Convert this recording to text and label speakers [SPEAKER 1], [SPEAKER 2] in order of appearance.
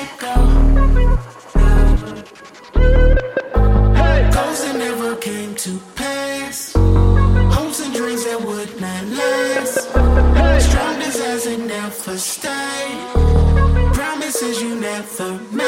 [SPEAKER 1] let go. Goals that never came to pass. Hopes and dreams that would not last. Strong desires that never stay. Promises you never made.